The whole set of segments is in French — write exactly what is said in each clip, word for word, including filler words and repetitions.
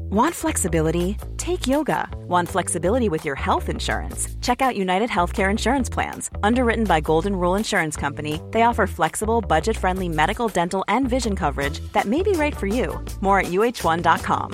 Want flexibility? Take yoga. Want flexibility with your health insurance? Check out United Healthcare Insurance Plans. Underwritten by Golden Rule Insurance Company, they offer flexible, budget-friendly medical, dental, and vision coverage that may be right for you. More at U H one dot com.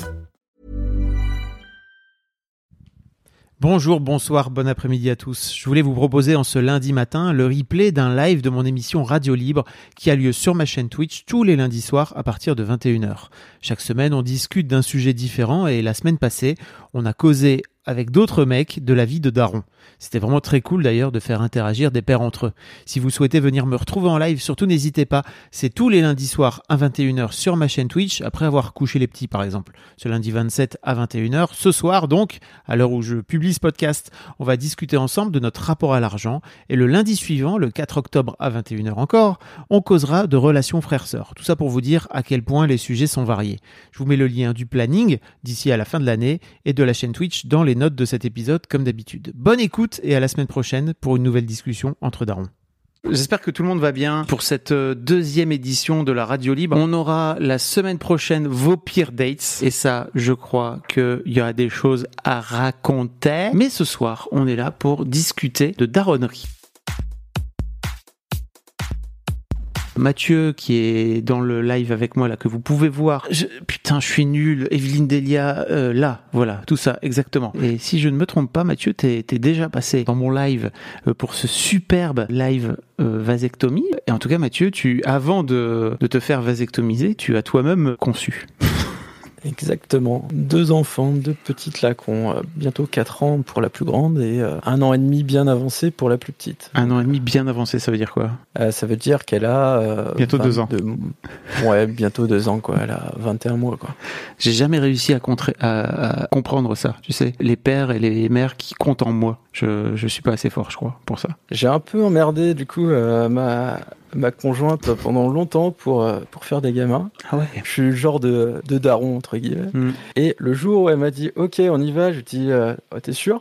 Bonjour, bonsoir, bon après-midi à tous. Je voulais vous proposer en ce lundi matin le replay d'un live de mon émission Radio Libre qui a lieu sur ma chaîne Twitch tous les lundis soirs à partir de vingt et une heures. Chaque semaine, on discute d'un sujet différent et la semaine passée, on a causé avec d'autres mecs de la vie de daron. C'était vraiment très cool d'ailleurs de faire interagir des pairs entre eux. Si vous souhaitez venir me retrouver en live, surtout n'hésitez pas. C'est tous les lundis soirs à vingt et une heures sur ma chaîne Twitch, après avoir couché les petits par exemple. Ce lundi vingt-sept à vingt et une heures. Ce soir donc, à l'heure où je publie ce podcast, on va discuter ensemble de notre rapport à l'argent. Et le lundi suivant, le quatre octobre à vingt et une heures encore, on causera de relations frères-sœurs. Tout ça pour vous dire à quel point les sujets sont variés. Je vous mets le lien du planning d'ici à la fin de l'année et de la chaîne Twitch dans les notes de cet épisode comme d'habitude. Bonne écoute et à la semaine prochaine pour une nouvelle discussion entre darons. J'espère que tout le monde va bien pour cette deuxième édition de la Radio Libre. On aura la semaine prochaine vos pires dates et ça, je crois qu'il y aura des choses à raconter. Mais ce soir, on est là pour discuter de daronnerie. Mathieu qui est dans le live avec moi là que vous pouvez voir. Je, putain, je suis nul. Evelyne Delia, euh, là, voilà, tout ça, exactement. Et si je ne me trompe pas, Mathieu, t'es, t'es déjà passé dans mon live euh, pour ce superbe live euh, vasectomie. Et en tout cas, Mathieu, tu, avant de, de te faire vasectomiser, tu as toi-même conçu. Exactement. Deux enfants, deux petites là qui ont euh, bientôt quatre ans pour la plus grande et euh, un an et demi bien avancé pour la plus petite. Un an et demi bien avancé, ça veut dire quoi ? euh, Ça veut dire qu'elle a... Euh, bientôt deux ans. Ouais, bientôt deux ans, quoi. Elle a vingt et un mois, quoi. J'ai jamais réussi à, contre... à, à comprendre ça, tu sais. Les pères et les mères qui comptent en moi. Je, je suis pas assez fort, je crois, pour ça. J'ai un peu emmerdé, du coup, euh, ma... ma conjointe pendant longtemps pour, pour faire des gamins. Ah ouais. Je suis le genre de, de daron, entre guillemets. Mm. Et le jour où elle m'a dit « Ok, on y va », je lui ai dit euh, oh, « T'es sûr ?»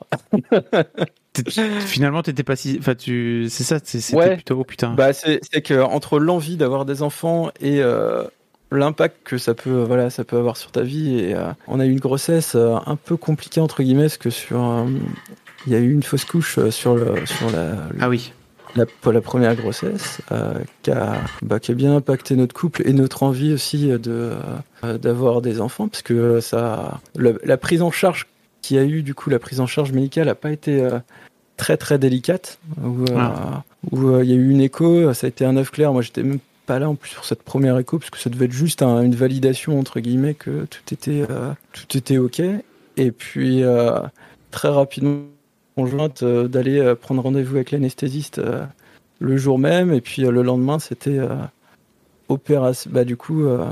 Finalement, t'étais pas si... Enfin, tu... C'est ça, c'est, c'était ouais. plutôt... Oh, putain. Bah, c'est, c'est que entre l'envie d'avoir des enfants et euh, l'impact que ça peut, voilà, ça peut avoir sur ta vie, et euh, on a eu une grossesse euh, un peu compliquée, entre guillemets, parce que sur... Il euh, y a eu une fausse couche sur, le, sur la... Le... Ah oui. La, la première grossesse euh, qui, a, bah, qui a bien impacté notre couple et notre envie aussi de, euh, d'avoir des enfants, parce que ça, le, la prise en charge qu'il y a eu, du coup, la prise en charge médicale n'a pas été euh, très très délicate, où il ah. euh, euh, y a eu une écho, ça a été un œuf clair. Moi, j'étais même pas là en plus sur cette première écho, parce que ça devait être juste un, une validation entre guillemets que tout était euh, tout était ok. Et puis euh, très rapidement, conjointe euh, d'aller euh, prendre rendez-vous avec l'anesthésiste euh, le jour même, et puis euh, le lendemain c'était euh, opération, bah du coup euh,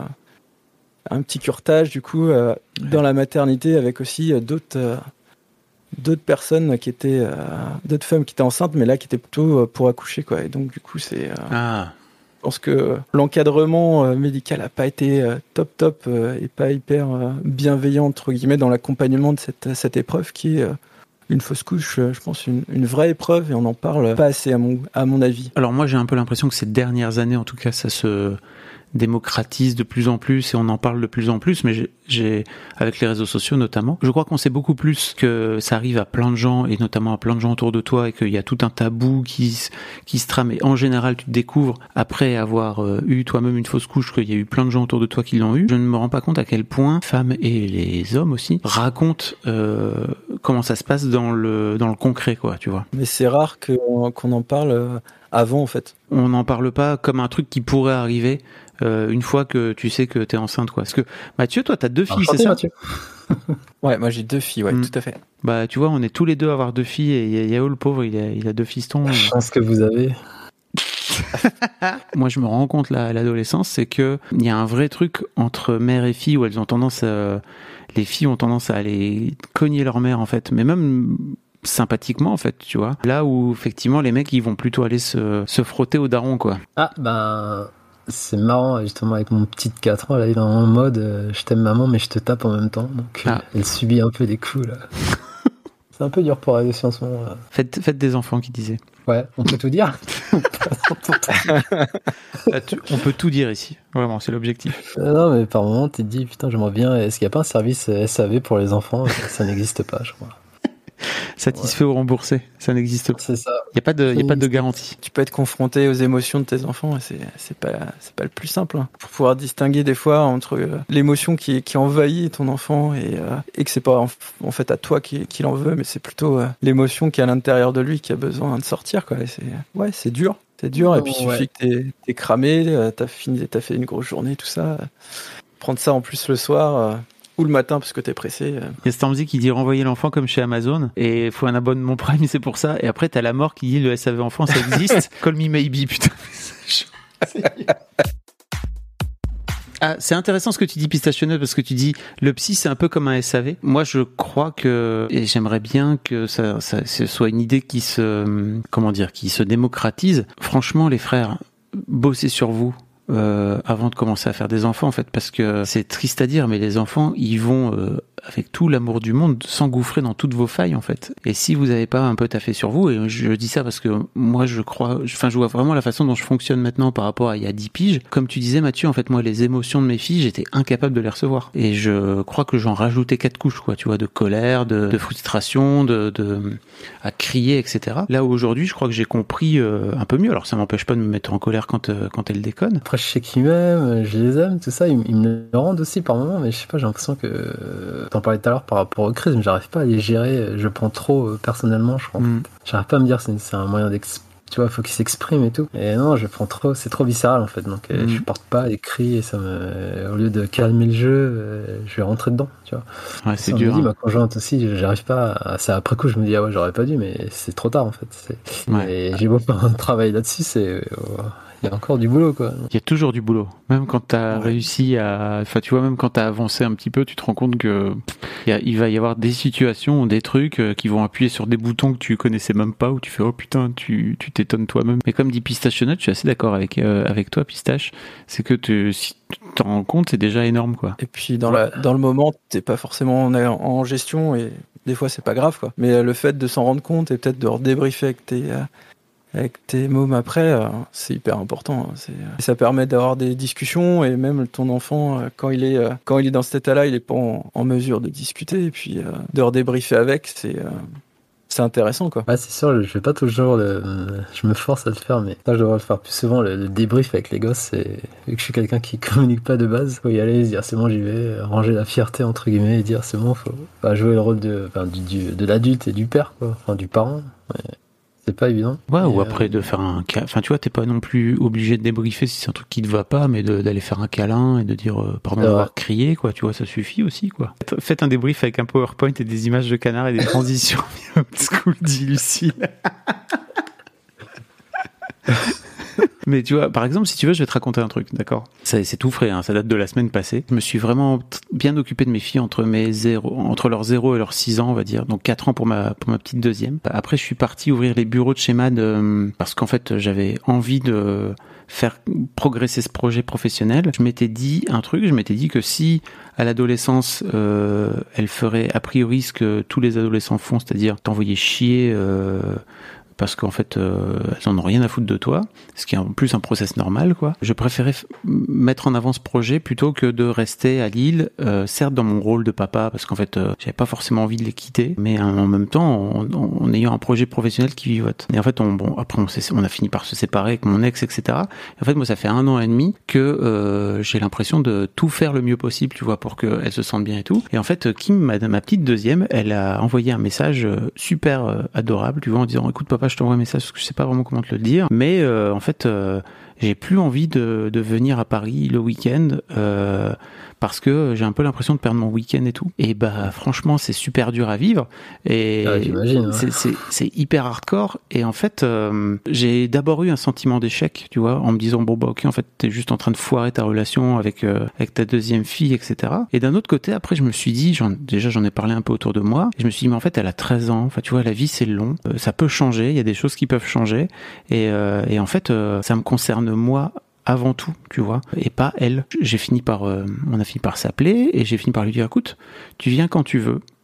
un petit curetage du coup euh, ouais. dans la maternité, avec aussi euh, d'autres euh, d'autres personnes qui étaient euh, d'autres femmes qui étaient enceintes, mais là qui étaient plutôt euh, pour accoucher, quoi. Et donc du coup c'est euh, ah. je pense que l'encadrement euh, médical a pas été euh, top top euh, et pas hyper euh, bienveillant entre guillemets dans l'accompagnement de cette cette épreuve qui est euh, une fausse couche, je pense, une, une vraie épreuve, et on n'en parle pas assez à mon, à mon avis. Alors moi, j'ai un peu l'impression que ces dernières années, en tout cas, ça se démocratise de plus en plus et on en parle de plus en plus, mais j'ai, j'ai avec les réseaux sociaux notamment, je crois qu'on sait beaucoup plus que ça arrive à plein de gens, et notamment à plein de gens autour de toi, et qu'il y a tout un tabou qui, qui se trame. Et en général, tu te découvres, après avoir euh, eu toi-même une fausse couche, qu'il y a eu plein de gens autour de toi qui l'ont eu. Je ne me rends pas compte à quel point femmes et les hommes aussi racontent euh, comment ça se passe dans le, dans le concret, quoi, tu vois. Mais c'est rare que, qu'on en parle euh, avant, en fait. On n'en parle pas comme un truc qui pourrait arriver Euh, une fois que tu sais que t'es enceinte, quoi. Parce que Mathieu, toi, t'as deux filles, ah, c'est ça Mathieu. Ouais, moi j'ai deux filles, ouais, mmh. tout à fait. Bah, tu vois, on est tous les deux à avoir deux filles, et Yao, le pauvre, il a, il a deux fistons. La chance que vous avez. Moi, je me rends compte là, à l'adolescence, c'est que il y a un vrai truc entre mère et fille où elles ont tendance à, les filles ont tendance à aller cogner leur mère, en fait, mais même sympathiquement, en fait, tu vois. Là où effectivement les mecs, ils vont plutôt aller se, se frotter au daron, quoi. Ah, ben. C'est marrant, justement, avec mon petit de quatre ans, là, il est en mode euh, je t'aime maman, mais je te tape en même temps. Donc, ah. euh, elle subit un peu des coups, là. C'est un peu dur pour elle aussi en ce moment. Là. Faites, faites des enfants, qui disait. Ouais, on peut tout dire. Là, tu, on peut tout dire ici. Vraiment, c'est l'objectif. Euh, non, mais par moment, tu te dis, putain, j'aimerais bien. Est-ce qu'il n'y a pas un service S A V pour les enfants ? Ça n'existe pas, je crois. Satisfait ouais. ou remboursé, ça n'existe pas. C'est ça. Il n'y a pas de, il y a pas de garantie. Tu peux être confronté aux émotions de tes enfants et c'est, c'est pas, c'est pas le plus simple. Hein. Pour pouvoir distinguer des fois entre euh, l'émotion qui, qui envahit ton enfant et, euh, et que c'est pas en, en fait à toi qui, qui l'en veut, mais c'est plutôt euh, l'émotion qui est à l'intérieur de lui qui a besoin de sortir, quoi. Et c'est, ouais, c'est dur. C'est dur. Et puis il ouais. suffit que t'es, t'es cramé, euh, t'as fini, t'as fait une grosse journée, tout ça. Prendre ça en plus le soir. Euh, Ou le matin parce que t'es pressé. Il y a Stormzy qui dit renvoyer l'enfant comme chez Amazon et il faut un abonnement Prime, c'est pour ça. Et après t'as la mort qui dit le S A V enfant ça existe. Call me maybe, putain. Ah, c'est intéressant ce que tu dis, Pistachionneuse, parce que tu dis le psy c'est un peu comme un S A V. Moi je crois que et j'aimerais bien que ça, ça ce soit une idée qui se comment dire qui se démocratise. Franchement les frères, bossez sur vous. Euh, avant de commencer à faire des enfants en fait, parce que c'est triste à dire mais les enfants ils vont euh, avec tout l'amour du monde s'engouffrer dans toutes vos failles en fait, et si vous avez pas un peu taffé sur vous, et je dis ça parce que moi je crois, enfin je vois vraiment la façon dont je fonctionne maintenant par rapport à il y a dix piges, comme tu disais Mathieu, en fait moi les émotions de mes filles j'étais incapable de les recevoir et je crois que j'en rajoutais quatre couches quoi, tu vois, de colère, de, de frustration, de, de à crier etc. Là où aujourd'hui je crois que j'ai compris euh, un peu mieux, alors ça m'empêche pas de me mettre en colère quand, euh, quand elle déconne. Après, je sais qu'ils m'aiment, je les aime, tout ça, ils, ils me le rendent aussi par moments, mais je sais pas, j'ai l'impression que. T'en parlais tout à l'heure par rapport aux crises, mais j'arrive pas à les gérer, je prends trop euh, personnellement, je crois. Mm. J'arrive pas à me dire c'est, c'est un moyen d'exprimer. Tu vois, faut qu'il s'exprime et tout. Et non, je prends trop, c'est trop viscéral en fait. Donc, euh, mmh. je porte pas les cris et ça me, au lieu de calmer le jeu, euh, je vais rentrer dedans, tu vois. Ouais, c'est ça dur. Me dit, hein. Ma conjointe aussi, j'arrive pas à ça. Après coup, je me dis, ah ouais, j'aurais pas dû, mais c'est trop tard en fait. C'est... Ouais. Et j'ai beau faire un travail là-dessus, c'est, oh, il y a encore du boulot, quoi. Il y a toujours du boulot. Même quand t'as ouais. réussi à, enfin, tu vois, même quand t'as avancé un petit peu, tu te rends compte que il, y a, il va y avoir des situations, des trucs qui vont appuyer sur des boutons que tu connaissais même pas, où tu fais, oh putain, tu, tu t'étonnes toi-même. Mais comme dit Pistachionneuse, je suis assez d'accord avec, euh, avec toi, Pistache, c'est que tu, si tu t'en rends compte, c'est déjà énorme, quoi. Et puis, dans la, dans le moment, t'es pas forcément en, en gestion et des fois, c'est pas grave, quoi. Mais le fait de s'en rendre compte et peut-être de redébriefer avec tes, euh, avec tes mômes après, euh, c'est hyper important. Hein. C'est, euh, ça permet d'avoir des discussions et même ton enfant, euh, quand il est euh, quand il est dans cet état-là, il est pas en, en mesure de discuter et puis euh, de redébriefer avec, c'est euh, c'est intéressant quoi. Ouais, c'est sûr, je fais pas toujours le, je me force à le faire, mais ça je devrais le faire plus souvent. Le, le débrief avec les gosses, c'est vu que je suis quelqu'un qui communique pas de base, faut y aller, se dire c'est bon, j'y vais, ranger la fierté entre guillemets et dire c'est bon, faut bah, jouer le rôle de, enfin, du, du, de l'adulte et du père quoi, enfin du parent. Ouais. C'est pas évident. Ouais, et ou euh... après de faire un câlin. Enfin, tu vois, t'es pas non plus obligé de débriefer si c'est un truc qui te va pas, mais de, d'aller faire un câlin et de dire euh, pardon d'avoir ouais. crié, quoi. Tu vois, ça suffit aussi, quoi. Faites un débrief avec un PowerPoint et des images de canards et des transitions. Old school, dit Lucille. Mais tu vois, par exemple, si tu veux, je vais te raconter un truc, d'accord ? Ça, c'est tout frais, hein, ça date de la semaine passée. Je me suis vraiment t- bien occupé de mes filles entre mes zéro, entre leurs zéro et leurs six ans, on va dire. Donc quatre ans pour ma, pour ma petite deuxième. Après, je suis parti ouvrir les bureaux de chez Mad, euh, parce qu'en fait, j'avais envie de faire progresser ce projet professionnel. Je m'étais dit un truc, je m'étais dit que si, à l'adolescence, euh, elle ferait a priori ce que tous les adolescents font, c'est-à-dire t'envoyer chier, euh, parce qu'en fait, euh, elles en ont rien à foutre de toi, ce qui est en plus un process normal, quoi. Je préférais f- mettre en avant ce projet plutôt que de rester à Lille, euh, certes dans mon rôle de papa, parce qu'en fait, euh, j'avais pas forcément envie de les quitter, mais en même temps, en, en, en ayant un projet professionnel qui vivote. Et en fait, on, bon, après, on, on a fini par se séparer avec mon ex, et cetera. Et en fait, moi, ça fait un an et demi que euh, j'ai l'impression de tout faire le mieux possible, tu vois, pour qu'elles se sentent bien et tout. Et en fait, Kim, ma, ma petite deuxième, elle a envoyé un message super euh, adorable, tu vois, en disant, écoute, papa, je t'envoie un message parce que je sais pas vraiment comment te le dire, mais euh, en fait euh, j'ai plus envie de, de venir à Paris le week-end euh, parce que j'ai un peu l'impression de perdre mon week-end et tout. Et bah franchement c'est super dur à vivre et ah, j'imagine, ouais. c'est, c'est, c'est hyper hardcore. Et en fait euh, j'ai d'abord eu un sentiment d'échec, tu vois, en me disant bon bah ok, en fait t'es juste en train de foirer ta relation avec euh, avec ta deuxième fille, et cetera. Et d'un autre côté après je me suis dit, j'en, déjà j'en ai parlé un peu autour de moi, et je me suis dit mais en fait elle a treize ans, enfin tu vois la vie c'est long, euh, ça peut changer, il y a des choses qui peuvent changer et, euh, et en fait euh, ça me concerne moi avant tout, tu vois, et pas elle. J'ai fini par, euh, on a fini par s'appeler et j'ai fini par lui dire écoute, tu viens quand tu veux.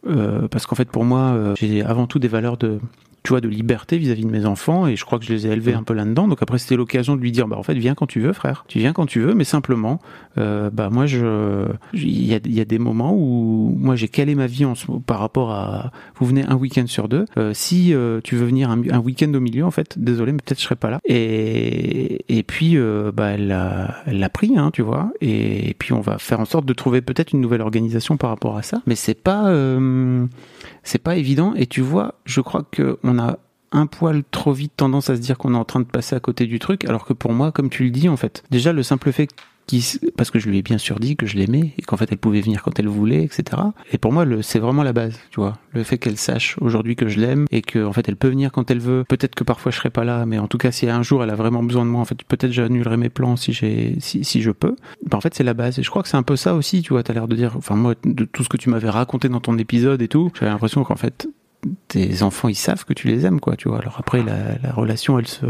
euh, parce qu'en fait pour moi euh, j'ai avant tout des valeurs de tu vois, de liberté vis-à-vis de mes enfants, et je crois que je les ai élevés un peu là-dedans. Donc après, c'était l'occasion de lui dire, bah en fait, viens quand tu veux, frère. Tu viens quand tu veux, mais simplement, euh, bah moi, je, il y a, il y a des moments où moi j'ai calé ma vie en, par rapport à, vous venez un week-end sur deux. Euh, si euh, tu veux venir un, un week-end au milieu, en fait, désolé, mais peut-être je serai pas là. Et et puis, euh, bah elle l'a, elle l'a pris, hein, tu vois. Et, et puis on va faire en sorte de trouver peut-être une nouvelle organisation par rapport à ça. Mais c'est pas euh, c'est pas évident, et tu vois, je crois que on a un poil trop vite tendance à se dire qu'on est en train de passer à côté du truc, alors que pour moi, comme tu le dis, en fait, déjà le simple fait qu'il, parce que je lui ai bien sûr dit que je l'aimais et qu'en fait elle pouvait venir quand elle voulait, et cetera. Et pour moi, le, c'est vraiment la base, tu vois, le fait qu'elle sache aujourd'hui que je l'aime et que en fait elle peut venir quand elle veut. Peut-être que parfois je serai pas là, mais en tout cas si un jour elle a vraiment besoin de moi, en fait peut-être j'annulerai mes plans si j'ai, si, si je peux. Ben, en fait c'est la base, et je crois que c'est un peu ça aussi, tu vois. T'as l'air de dire, enfin moi de tout ce que tu m'avais raconté dans ton épisode et tout, j'avais l'impression qu'en fait tes enfants, ils savent que tu les aimes, quoi, tu vois. Alors après, la, la relation, elle se...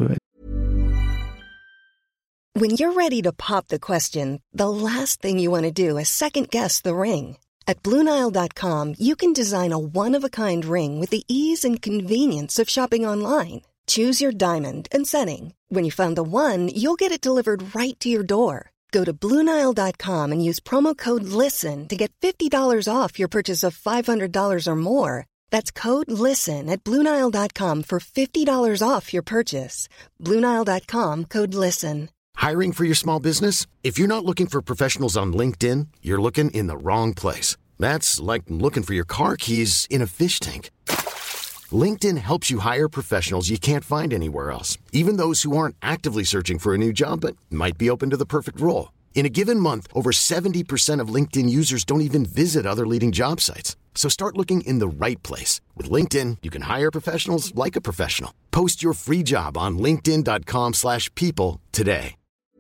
When you're ready to pop the question, the last thing you want to do is second-guess the ring. At Blue Nile dot com, you can design a one-of-a-kind ring with the ease and convenience of shopping online. Choose your diamond and setting. When you find the one, you'll get it delivered right to your door. Go to Blue Nile dot com and use promo code LISTEN to get fifty dollars off your purchase of five hundred dollars or more. That's code LISTEN at Blue Nile dot com for fifty dollars off your purchase. Blue Nile dot com, code LISTEN. Hiring for your small business? If you're not looking for professionals on LinkedIn, you're looking in the wrong place. That's like looking for your car keys in a fish tank. LinkedIn helps you hire professionals you can't find anywhere else, even those who aren't actively searching for a new job but might be open to the perfect role. In a given month, over seventy percent of LinkedIn users don't even visit other leading job sites. So start looking in the right place. With LinkedIn, you can hire professionals like a professional. Post your free job on linkedin dot com slash people today.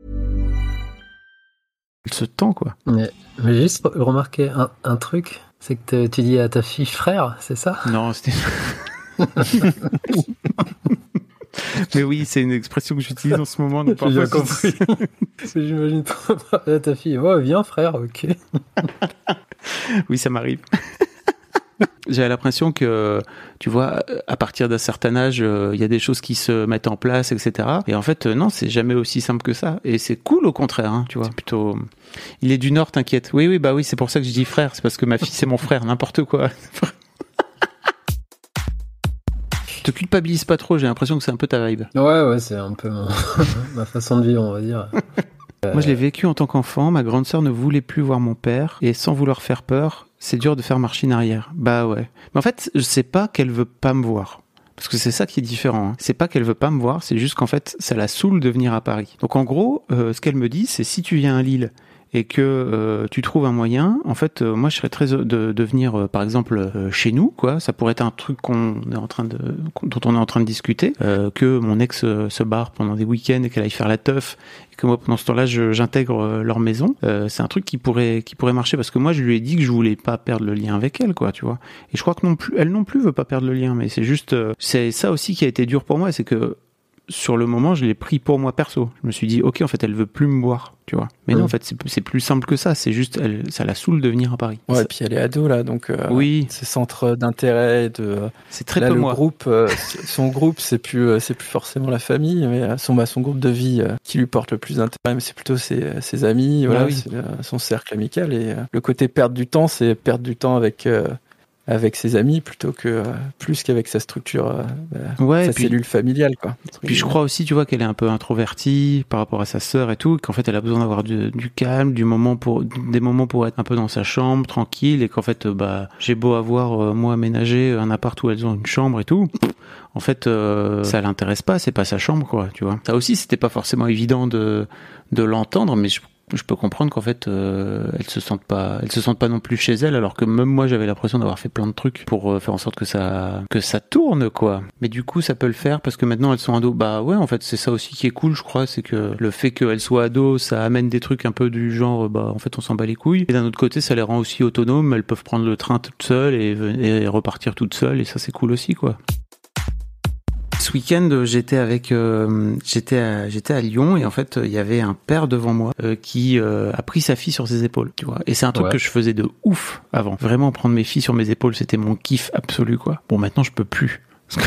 Ce temps, quoi. Mais, mais j'ai juste remarqué un, un truc, c'est que tu dis à ta fille frère, c'est ça ? Non, c'était... Mais oui, c'est une expression que j'utilise en ce moment. Donc j'ai bien compris. J'imagine trop à ta fille. Oh, viens frère, ok. Oui, ça m'arrive. J'avais l'impression que, tu vois, à partir d'un certain âge, il euh, y a des choses qui se mettent en place, et cetera. Et en fait, euh, non, c'est jamais aussi simple que ça. Et c'est cool, au contraire, hein, tu vois. C'est plutôt... Il est du Nord, t'inquiète. Oui, oui, bah oui, c'est pour ça que je dis frère. C'est parce que ma fille, c'est mon frère, n'importe quoi. Te culpabilise pas trop, j'ai l'impression que c'est un peu ta vibe. Ouais, ouais, c'est un peu mon... ma façon de vivre, on va dire. Euh... Moi, je l'ai vécu en tant qu'enfant. Ma grande sœur ne voulait plus voir mon père. Et sans vouloir faire peur, c'est dur de faire machine arrière. Bah ouais. Mais en fait, je sais pas qu'elle veut pas me voir. Parce que c'est ça qui est différent. Hein. C'est pas qu'elle veut pas me voir, c'est juste qu'en fait, ça la saoule de venir à Paris. Donc en gros, euh, ce qu'elle me dit, c'est si tu viens à Lille et que euh, tu trouves un moyen, en fait, euh, moi je serais très de, de venir, euh, par exemple, euh, chez nous, quoi. Ça pourrait être un truc qu'on est en train de, dont on est en train de discuter, euh, que mon ex euh, se barre pendant des week-ends et qu'elle aille faire la teuf, et que moi pendant ce temps-là je, j'intègre euh, leur maison. Euh, c'est un truc qui pourrait, qui pourrait marcher parce que moi je lui ai dit que je voulais pas perdre le lien avec elle, quoi, tu vois. Et je crois que non plus, elle non plus veut pas perdre le lien, mais c'est juste, euh, c'est ça aussi qui a été dur pour moi, c'est que sur le moment, je l'ai pris pour moi perso. Je me suis dit, ok, en fait, elle veut plus me voir, tu vois. Mais mmh. non, en fait, c'est, c'est plus simple que ça. C'est juste, elle, ça la saoule de venir à Paris. Ouais, ça... et puis elle est ado, là, donc... Euh, oui. Ses centres d'intérêt, de... C'est très là, peu le moi. Groupe, euh, son groupe, c'est plus, c'est plus forcément la famille, mais son, bah, son groupe de vie euh, qui lui porte le plus d'intérêt, mais c'est plutôt ses, ses amis, voilà, ah, oui. c'est, euh, son cercle amical. Et euh, le côté perdre du temps, c'est perdre du temps avec... Euh, avec ses amis plutôt que euh, plus qu'avec sa structure, euh, bah, ouais, sa puis, cellule familiale, quoi. Puis je crois aussi, tu vois, qu'elle est un peu introvertie par rapport à sa sœur et tout, qu'en fait elle a besoin d'avoir du, du calme, du moment pour, des moments pour être un peu dans sa chambre, tranquille, et qu'en fait, bah, j'ai beau avoir euh, moi aménagé un appart où elles ont une chambre et tout. En fait, euh, ça l'intéresse pas, c'est pas sa chambre, quoi, tu vois. Ça aussi, c'était pas forcément évident de de l'entendre, mais je je peux comprendre qu'en fait euh, elles se sentent pas elles se sentent pas non plus chez elles, alors que même moi j'avais l'impression d'avoir fait plein de trucs pour euh, faire en sorte que ça que ça tourne, quoi. Mais du coup ça peut le faire parce que maintenant elles sont ados. Bah ouais, en fait c'est ça aussi qui est cool, je crois, c'est que le fait qu'elles soient ados, ça amène des trucs un peu du genre bah en fait on s'en bat les couilles, et d'un autre côté ça les rend aussi autonomes, elles peuvent prendre le train toutes seules et, et repartir toutes seules, et ça c'est cool aussi, quoi. Ce week-end, j'étais avec, euh, j'étais à, j'étais à Lyon et en fait, il y avait un père devant moi euh, qui euh, a pris sa fille sur ses épaules, tu vois. Et c'est un truc ouais. que je faisais de ouf avant. Vraiment prendre mes filles sur mes épaules, c'était mon kiff absolu, quoi. Bon, maintenant, je peux plus.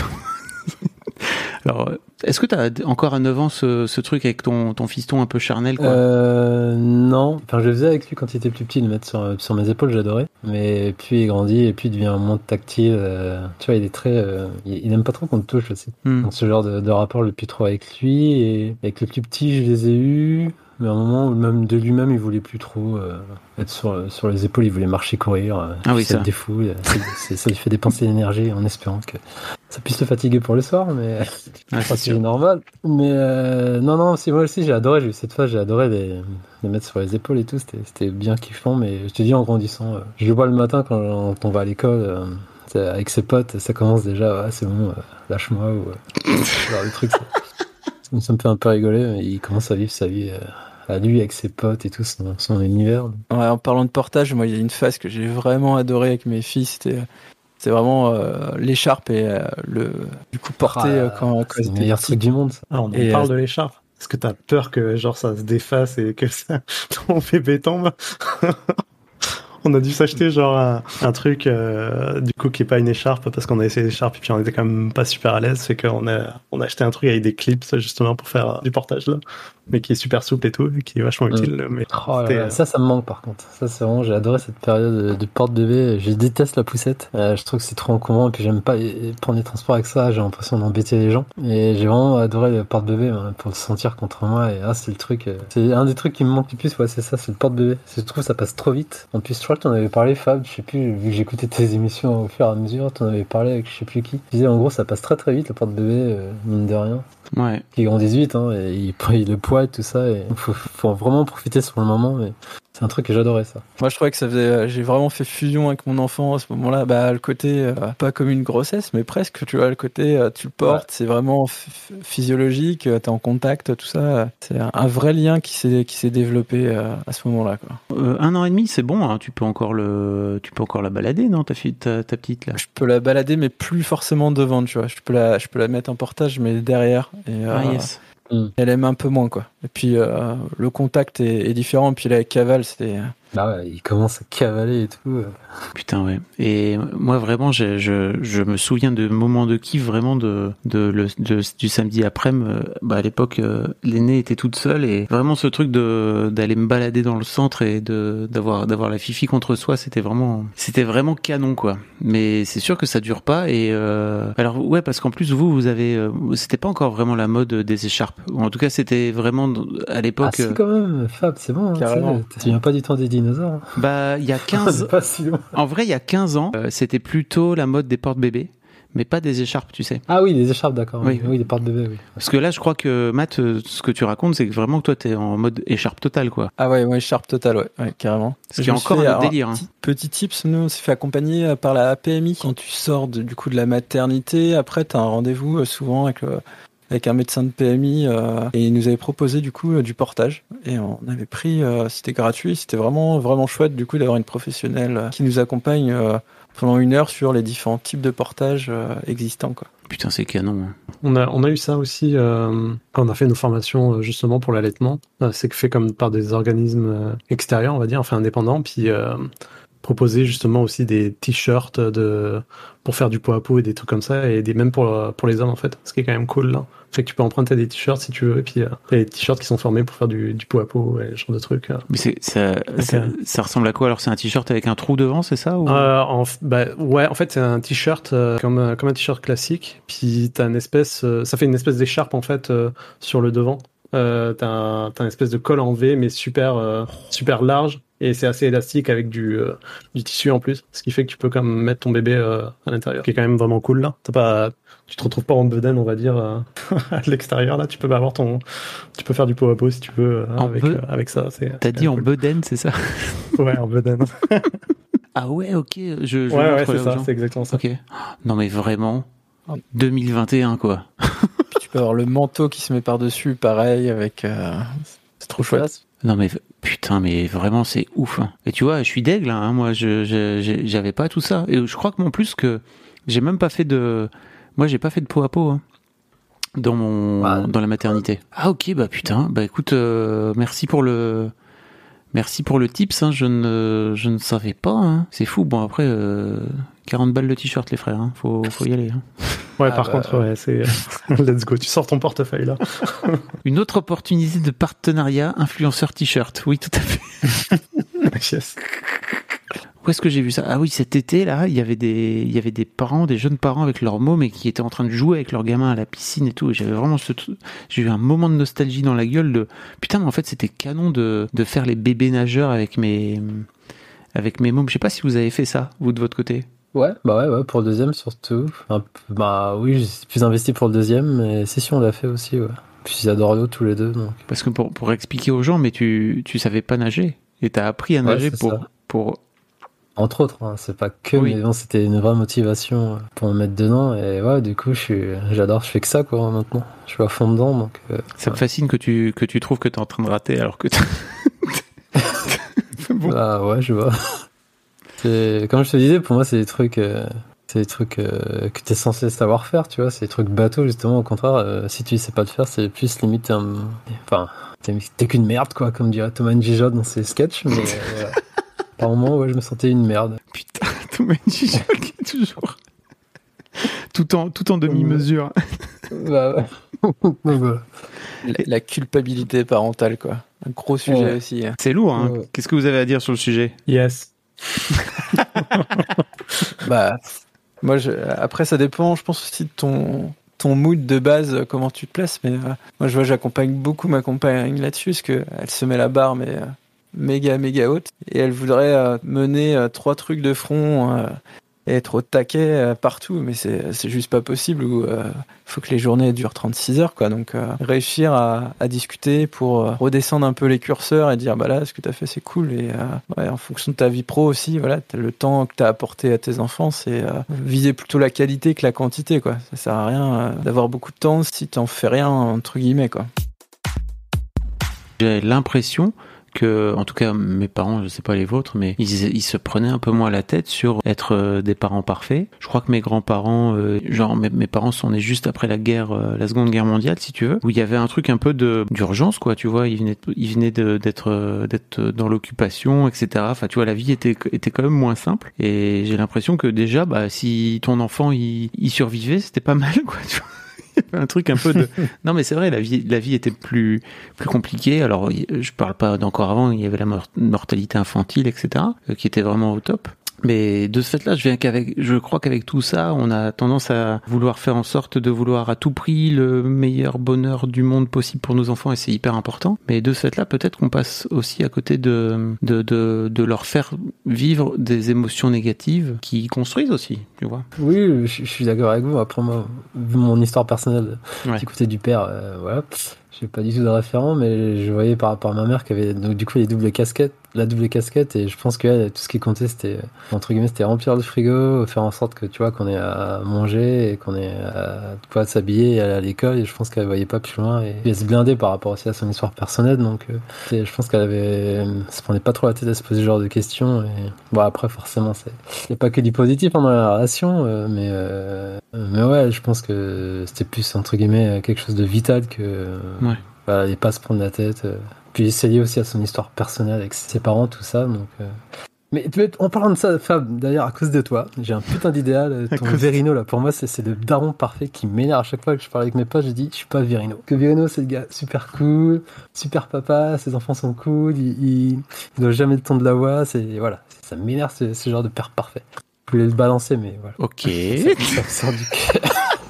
Alors, est-ce que t'as encore à neuf ans ce, ce truc avec ton, ton fiston un peu charnel, quoi? Euh, non. Enfin, je le faisais avec lui quand il était plus petit, le mettre sur, sur mes épaules, j'adorais. Mais puis il grandit et puis il devient moins tactile. Euh, tu vois, il est très, euh, il, il aime pas trop qu'on le touche aussi. Mm. Donc ce genre de, de rapport, je l'ai plus trop avec lui. Et avec le plus petit, je les ai eus. Mais à un moment, même de lui-même, il voulait plus trop euh, être sur, sur les épaules, il voulait marcher, courir. Euh, ah oui, ça. Le défoule. C'est, c'est, ça lui fait dépenser l'énergie en espérant que ça puisse le fatiguer pour le soir, mais ah, c'est, c'est normal. Mais euh, non, non, si, moi aussi, j'ai adoré. J'ai eu cette phase, j'ai adoré les, les mettre sur les épaules et tout. C'était, c'était bien kiffant, mais je te dis, en grandissant, euh, je le vois le matin quand, quand on va à l'école. Euh, avec ses potes, ça commence déjà, ah, c'est bon, euh, lâche-moi, ou euh, genre, le truc, ça, ça me fait un peu rigoler. Il commence à vivre sa vie euh, à lui, avec ses potes et tout, son, son univers. Ouais, en parlant de portage, moi, il y a une phase que j'ai vraiment adoré avec mes filles, c'était, c'était vraiment euh, l'écharpe et euh, le, du coup, porter ah, euh, quand, quand c'est le meilleur truc du monde. Ça. Alors, on et parle euh, de l'écharpe. Est-ce que t'as peur que genre ça se défasse et que ça, ton bébé tombe? On a dû s'acheter genre un, un truc euh, du coup qui est pas une écharpe parce qu'on a essayé l'écharpe et puis on était quand même pas super à l'aise, c'est qu'on a on a acheté un truc avec des clips justement pour faire du portage là, mais qui est super souple et tout, et qui est vachement utile. Mmh. Mais oh là là, ça ça me manque par contre. Ça c'est vraiment, j'ai adoré cette période de, de porte-bébé. Je déteste la poussette. Euh, je trouve que c'est trop encombrant et puis j'aime pas prendre les transports avec ça. J'ai l'impression d'embêter les gens. Et j'ai vraiment adoré le porte-bébé hein, pour le sentir contre moi. Et ah c'est le truc, euh, c'est un des trucs qui me manque le plus. Ouais c'est ça, c'est le porte-bébé. Je trouve que ça passe trop vite. En plus je crois que t'en avais parlé Fab. Je sais plus, vu que j'écoutais tes émissions au fur et à mesure, t'en avais parlé avec je sais plus qui. Tu disais en gros ça passe très très vite le porte-bébé euh, mine de rien. Ouais. Qui grandit vite, hein, et il prit le poids et tout ça, et faut, faut vraiment profiter sur le moment, et c'est un truc que j'adorais ça. Moi je trouvais que ça faisait, j'ai vraiment fait fusion avec mon enfant à ce moment-là, bah le côté, euh, pas comme une grossesse, mais presque, tu vois, le côté, euh, tu le portes, ouais. C'est vraiment f- physiologique, t'es en contact, tout ça, c'est un, un vrai lien qui s'est, qui s'est développé euh, à ce moment-là, quoi. Euh, un an et demi, c'est bon, hein, tu peux encore le, tu peux encore la balader, non, ta fille, ta, ta petite, là? Je peux la balader, mais plus forcément devant, tu vois, je peux la, je peux la mettre en portage, mais derrière. Et, euh, ah yes. Elle aime un peu moins, quoi. Et puis euh, le contact est, est différent. Puis là, avec cavale, c'était. Bah ouais, il commence à cavaler et tout. Putain, ouais. Et moi, vraiment, je, je, je me souviens de moments de kiff, vraiment, de, de, le, de du samedi après-midi. Bah, à l'époque, euh, l'aînée était toute seule et vraiment ce truc de, d'aller me balader dans le centre et de, d'avoir, d'avoir la fifi contre soi, c'était vraiment, c'était vraiment canon, quoi. Mais c'est sûr que ça dure pas et, euh, alors, ouais, parce qu'en plus, vous, vous avez, euh, c'était pas encore vraiment la mode des écharpes. Ou en tout cas, c'était vraiment, à l'époque. Ah, si, quand même, Fab, c'est bon, hein, tu viens pas du temps des dinosaures. Bah, il y a quinze pas si loin. En vrai, il y a quinze ans, euh, c'était plutôt la mode des porte-bébés, mais pas des écharpes, tu sais. Ah oui, des écharpes, d'accord. Oui, oui, oui des porte-bébés, oui. Parce que là, je crois que, Matt, ce que tu racontes, c'est que vraiment que toi, t'es en mode écharpe totale, quoi. Ah ouais, ouais, écharpe totale, ouais, ouais carrément. Ce qui est encore un autre délire. Hein. Petit, petit tips, nous, on s'est fait accompagner par la P M I. Quand tu sors de, du coup de la maternité, après, t'as un rendez-vous euh, souvent avec le... avec un médecin de P M I euh, et il nous avait proposé du coup euh, du portage et on avait pris, euh, c'était gratuit, c'était vraiment vraiment chouette du coup d'avoir une professionnelle euh, qui nous accompagne euh, pendant une heure sur les différents types de portage euh, existants, quoi. Putain, c'est canon. Hein. On a on a eu ça aussi euh, quand on a fait nos formations justement pour l'allaitement. Euh, c'est fait comme par des organismes euh, extérieurs, on va dire, enfin indépendants, puis euh, proposer justement aussi des t-shirts de pour faire du pot à pot et des trucs comme ça, et des même pour pour les hommes en fait, ce qui est quand même cool là. Fait que tu peux emprunter des t-shirts si tu veux, et puis il euh, y a des t-shirts qui sont formés pour faire du, du pot à pot et ce genre de trucs. Euh. Mais c'est, ça, ça, euh... ça ressemble à quoi alors? C'est un t-shirt avec un trou devant, c'est ça ou... euh, en, bah, ouais, en fait c'est un t-shirt euh, comme, comme un t-shirt classique, puis t'as une espèce, euh, ça fait une espèce d'écharpe en fait euh, sur le devant. Euh, t'as, un, t'as une espèce de col en V mais super, euh, super large. Et c'est assez élastique avec du, euh, du tissu en plus, ce qui fait que tu peux quand même mettre ton bébé euh, à l'intérieur, qui est quand même vraiment cool là. T'as pas, tu te retrouves pas en bedaine, on va dire, euh, à l'extérieur là. Tu peux avoir ton, tu peux faire du pot à pot si tu veux euh, avec, be... euh, avec ça. C'est, T'as dit en cool. Bedaine, c'est ça? Ouais, en bedaine. Ah ouais, ok. Je, je ouais, ouais, c'est ça, c'est exactement ça. Ok. Non mais vraiment, deux mille vingt et un quoi. Puis tu peux avoir le manteau qui se met par dessus, pareil, avec. Euh... C'est trop chouette. Non mais putain, mais vraiment c'est ouf. Hein. Et tu vois, je suis deg là. Hein, moi, je, je j'avais pas tout ça. Et je crois que en plus que j'ai même pas fait de. Moi, j'ai pas fait de pot à pot. Hein. dans mon Ah. dans la maternité. Ah ok, bah putain, bah écoute, euh, merci pour le merci pour le tips. Hein, je ne je ne savais pas. Hein. C'est fou. Bon après, euh, quarante balles le t-shirt les frères. Hein. Faut faut y aller. Hein. Ouais, Ah par bah, contre, ouais, c'est let's go. Tu sors ton portefeuille là. Une autre opportunité de partenariat influenceur t-shirt. Oui, tout à fait. Yes. Où est-ce que j'ai vu ça? Ah oui, cet été là, il y avait des, il y avait des parents, des jeunes parents avec leurs mômes et qui étaient en train de jouer avec leurs gamins à la piscine et tout. Et j'avais vraiment ce, j'ai eu un moment de nostalgie dans la gueule de putain, mais en fait c'était canon de de faire les bébés nageurs avec mes avec mes mômes. Je sais pas si vous avez fait ça vous de votre côté. Ouais, bah ouais, ouais, pour le deuxième surtout. Un peu- bah oui, je suis plus investi pour le deuxième, mais si, si, on l'a fait aussi, ouais. Puis ils adorent l'eau tous les deux, donc. Parce que pour pour expliquer aux gens, mais tu tu savais pas nager et t'as appris à Ouais, nager c'est pour ça. pour Entre autres, hein, c'est pas que, Oui. mais bon, c'était une vraie motivation pour me mettre dedans, et ouais, du coup, je suis, j'adore, je fais que ça, quoi, maintenant. Je suis à fond dedans, donc. euh, ça me ouais. fascine que tu que tu trouves que t'es en train de rater alors que t'as- bon. Bah ouais, je vois. C'est, comme je te disais, pour moi, c'est des trucs, euh, c'est des trucs euh, que t'es censé savoir faire, tu vois. C'est des trucs bateaux, justement. Au contraire, euh, si tu sais pas le faire, c'est plus limite un, enfin, t'es, t'es qu'une merde, quoi, comme dirait Thomas Njijot dans ses sketchs. Mais euh, voilà. Par moment, ouais, je me sentais une merde. Putain, Thomas Njijol qui est toujours tout en tout en demi-mesure. Bah ouais. Donc, voilà. La, la culpabilité parentale, quoi. Un gros sujet Ouais. aussi. hein. C'est lourd, hein. Ouais. Qu'est-ce que vous avez à dire sur le sujet? Yes. Bah, moi, je, après, ça dépend, je pense aussi de ton, ton mood de base, euh, comment tu te places. Mais euh, moi, je vois, j'accompagne beaucoup ma compagne là-dessus, parce que elle se met la barre, mais euh, méga, méga haute. Et elle voudrait euh, mener euh, trois trucs de front euh, et être au taquet euh, partout, mais c'est, c'est juste pas possible. Ou euh, faut que les journées durent trente-six heures, quoi. Donc, euh, réussir à, à discuter pour euh, redescendre un peu les curseurs et dire, bah là, ce que t'as fait, c'est cool. Et euh, ouais, en fonction de ta vie pro aussi, voilà, t'as le temps que t'as apporté à tes enfants, c'est euh, viser plutôt la qualité que la quantité, quoi. Ça sert à rien euh, d'avoir beaucoup de temps si t'en fais rien, entre guillemets, quoi. J'ai l'impression que, en tout cas, mes parents, je sais pas les vôtres, mais ils, ils se prenaient un peu moins la tête sur être euh, des parents parfaits. Je crois que mes grands-parents, euh, genre mes, mes parents sont nés juste après la guerre, euh, la Seconde Guerre mondiale, si tu veux, où il y avait un truc un peu de d'urgence, quoi. Tu vois, ils venaient, ils venaient de, d'être, euh, d'être dans l'occupation, et cetera. Enfin, tu vois, la vie était était quand même moins simple. Et j'ai l'impression que déjà, bah, si ton enfant il, il survivait, c'était pas mal, quoi. Tu vois. Un truc un peu de non mais c'est vrai, la vie la vie était plus plus compliquée. Alors je parle pas d'encore avant, il y avait la mort- mortalité infantile, etc., euh, qui était vraiment au top. Mais de ce fait-là, je viens qu'avec, je crois qu'avec tout ça, on a tendance à vouloir faire en sorte de vouloir à tout prix le meilleur bonheur du monde possible pour nos enfants, et c'est hyper important. Mais de ce fait-là, peut-être qu'on passe aussi à côté de de de, de leur faire vivre des émotions négatives qui construisent aussi, tu vois. Oui, je, je suis d'accord avec vous. Après, moi, vu mon histoire personnelle, Ouais. du côté du père, euh, voilà. J'ai pas du tout de référent, mais je voyais par rapport à ma mère qui avait donc du coup les doubles casquettes, la double casquette, et je pense que elle, tout ce qui comptait, c'était entre guillemets, c'était remplir le frigo, faire en sorte que tu vois qu'on ait à manger et qu'on ait à pouvoir s'habiller et aller à l'école. Et je pense qu'elle voyait pas plus loin et elle se blindait par rapport aussi à son histoire personnelle. Donc, euh, et je pense qu'elle avait, elle se prenait pas trop la tête à se poser ce genre de questions. Et bon, après, forcément, c'est, y a pas que du positif dans la relation, euh, mais euh, mais ouais, je pense que c'était plus entre guillemets quelque chose de vital que Ouais. voilà, et pas se prendre la tête. euh. Puis c'est lié aussi à son histoire personnelle avec ses parents, tout ça. Donc, euh. Mais en parlant de ça, Fab, d'ailleurs, à cause de toi, j'ai un putain d'idéal. Ton cause- Verino, là, pour moi, c'est, c'est le daron parfait qui m'énerve. À chaque fois que je parle avec mes potes, je dis, je suis pas Verino. Que Verino, c'est le gars super cool, super papa, ses enfants sont cool, il, il, il doit jamais le ton de la voix. C'est, voilà, ça m'énerve, ce, ce genre de père parfait. Je voulais le balancer, mais voilà. Ok. Ça, ça me sort du cœur.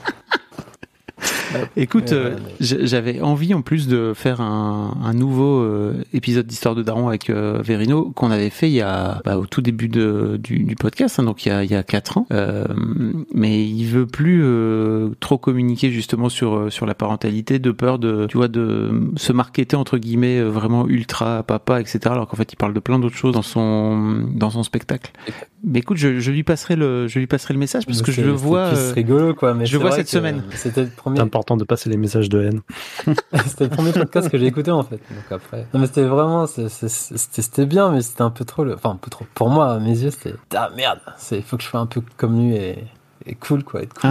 Écoute, Mais euh, ouais, mais- j- j'avais envie en plus de faire un, un nouveau euh, épisode d'Histoire de Daron avec euh, Verino qu'on avait fait il y a bah, au tout début de, du, du podcast, hein, donc il y a il y a quatre ans. Euh, mais il veut plus euh, trop communiquer justement sur euh, sur la parentalité, de peur de tu vois de se marketer entre guillemets euh, vraiment ultra papa, et cetera. Alors qu'en fait il parle de plein d'autres choses dans son dans son spectacle. Mais écoute, je, je lui passerai le je lui passerai le message parce que je C'est- le c'est vois. plus euh, rigolo, quoi. Mais je c'est le vois vrai cette que semaine. C'était le premier. C'est important de passer les messages de haine. C'était le premier podcast que j'ai écouté en fait. Donc après. Non mais c'était vraiment, c'est- c'est- c'était c'était bien, mais c'était un peu trop, le... enfin un peu trop. Pour moi, à mes yeux, c'était ah merde. C'est, il faut que je sois un peu comme lui et, et cool quoi, être cool. Ah.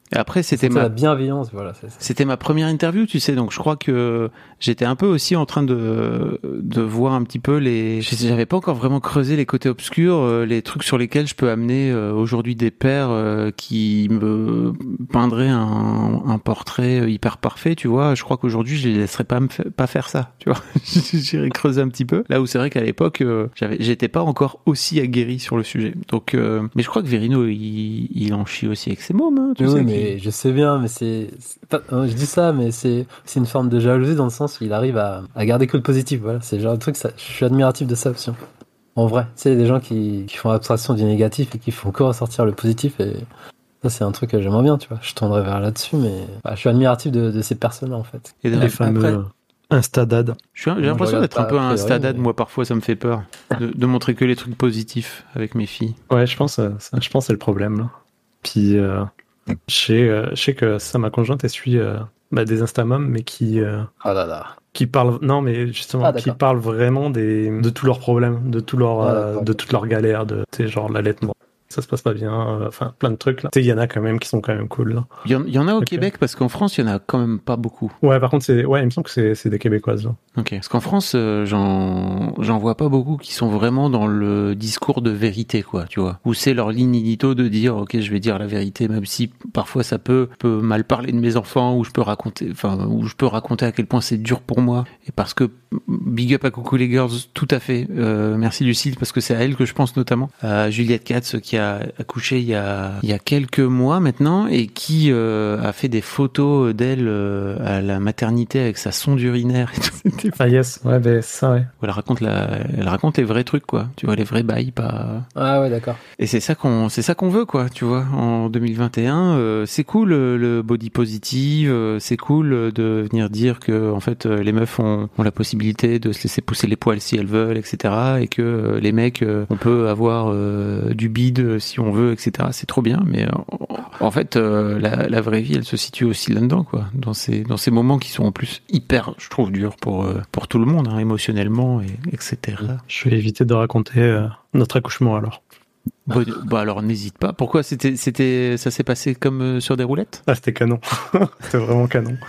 Et après, c'était ma la bienveillance, voilà. C'est, c'est... C'était ma première interview, tu sais, donc je crois que j'étais un peu aussi en train de de voir un petit peu les. J'avais pas encore vraiment creusé les côtés obscurs, les trucs sur lesquels je peux amener aujourd'hui des pairs qui me peindraient un, un portrait hyper parfait, tu vois. Je crois qu'aujourd'hui, je les laisserais pas me fa... pas faire ça, tu vois. J'irais creuser un petit peu. Là où c'est vrai qu'à l'époque, j'avais, j'étais pas encore aussi aguerri sur le sujet. Donc, euh... mais je crois que Verino, il, il en chie aussi avec ses mômes, hein, tu oui, sais. Mais qui... je sais bien, mais c'est, c'est pas, je dis ça, mais c'est, c'est une forme de jalousie dans le sens où il arrive à, à garder que le positif. Voilà, c'est le genre de truc. Ça, je suis admiratif de ça aussi. En vrai, tu sais, des gens qui, qui font abstraction du négatif et qui font que ressortir le positif. Et ça, c'est un truc que j'aimerais bien, tu vois. Je tendrais vers là-dessus, mais bah, je suis admiratif de, de ces personnes-là, en fait. Et les fameux après... Instadad. Je suis, j'ai l'impression d'être un peu un Instadad. Mais... Moi, parfois, ça me fait peur de, de montrer que les trucs positifs avec mes filles. Ouais, je pense, ça, je pense que c'est le problème là. Puis. Euh... Je sais, euh, je sais que ça, ma conjointe, elle suit euh, bah, des Instamams, mais qui, euh, ah là là. qui parlent, non, mais justement, ah, qui parlent vraiment des, de tous leurs problèmes, de, tout leur, ah, euh, de toutes leurs galères, de, tu sais, genre l'allaitement. Ça se passe pas bien, enfin euh, plein de trucs là. Tu sais, il y en a quand même qui sont quand même cool là. Il y, en, y en a au okay. Québec parce qu'en France il y en a quand même pas beaucoup. Ouais, par contre c'est, ouais, il me semble que c'est, c'est des Québécoises là. Ok. Parce qu'en France euh, j'en, j'en vois pas beaucoup qui sont vraiment dans le discours de vérité quoi, tu vois. Où c'est leur ligne édito de dire ok je vais dire la vérité même si parfois ça peut, peut mal parler de mes enfants ou je peux raconter, enfin où je peux raconter à quel point c'est dur pour moi et parce que big up à Coucou les Girls tout à fait. Euh, merci Lucille parce que c'est à elle que je pense notamment. À Juliette Katz qui a accouché il y a il y a quelques mois maintenant et qui euh, a fait des photos d'elle euh, à la maternité avec sa sonde urinaire et tout. Ah yes, ouais ben ça ouais. Elle raconte la elle raconte les vrais trucs quoi, tu vois les vrais bails pas. Ah ouais d'accord. Et c'est ça qu'on c'est ça qu'on veut quoi, tu vois en deux mille vingt et un euh, c'est cool le body positive, euh, c'est cool de venir dire que en fait les meufs ont, ont la possibilité de se laisser pousser les poils si elles veulent et cetera et que euh, les mecs euh, on peut avoir euh, du bide si on veut, et cetera. C'est trop bien, mais euh, en fait, euh, la, la vraie vie, elle se situe aussi là-dedans, quoi. Dans ces dans ces moments qui sont en plus hyper, je trouve, durs pour euh, pour tout le monde, hein, émotionnellement, et etc. Je vais éviter de raconter euh, notre accouchement alors. Bah, bah alors n'hésite pas. Pourquoi c'était c'était ça s'est passé comme euh, sur des roulettes ? Ah c'était canon, c'était vraiment canon.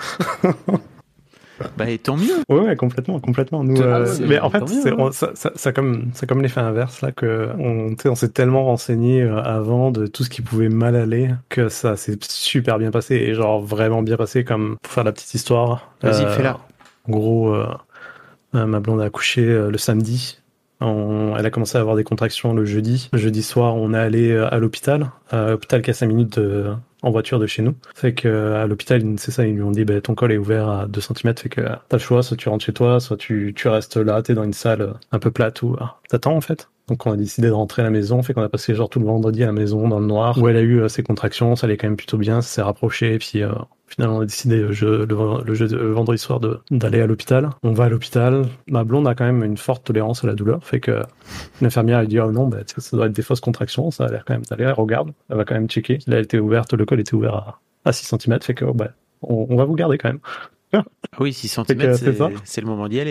Bah et tant mieux. Ouais, ouais complètement, complètement. Nous, euh, ah, mais en fait, mieux, c'est, on, ça, ça, ça comme, c'est comme l'effet inverse là que on, on s'est tellement renseigné euh, avant de tout ce qui pouvait mal aller que ça s'est super bien passé et genre vraiment bien passé. Comme pour faire la petite histoire. Vas-y, euh, fais-la. En gros, euh, euh, ma blonde a accouché euh, le samedi. On, elle a commencé à avoir des contractions le jeudi. Le jeudi soir, on est allé à l'hôpital, à l'hôpital qui est à cinq minutes de, en voiture de chez nous. Fait que à l'hôpital, c'est ça, ils lui ont dit bah, ton col est ouvert à deux centimètres, fait que t'as le choix, soit tu rentres chez toi, soit tu, tu restes là, t'es dans une salle un peu plate ou ah, t'attends en fait. Donc on a décidé de rentrer à la maison, fait qu'on a passé genre tout le vendredi à la maison dans le noir, où elle a eu euh, ses contractions, ça allait quand même plutôt bien, ça s'est rapproché, et puis euh, finalement on a décidé le, jeu, le, le, jeu, le vendredi soir de, d'aller à l'hôpital. On va à l'hôpital, ma blonde a quand même une forte tolérance à la douleur, fait que l'infirmière elle dit oh non, bah, ça doit être des fausses contractions, ça a l'air quand même d'aller, elle regarde, elle va quand même checker. Là elle était ouverte, le col était ouvert à, à six centimètres, fait que oh, bah, on, on va vous garder quand même. Ah oui, six centimètres, c'est, c'est, c'est le moment d'y aller.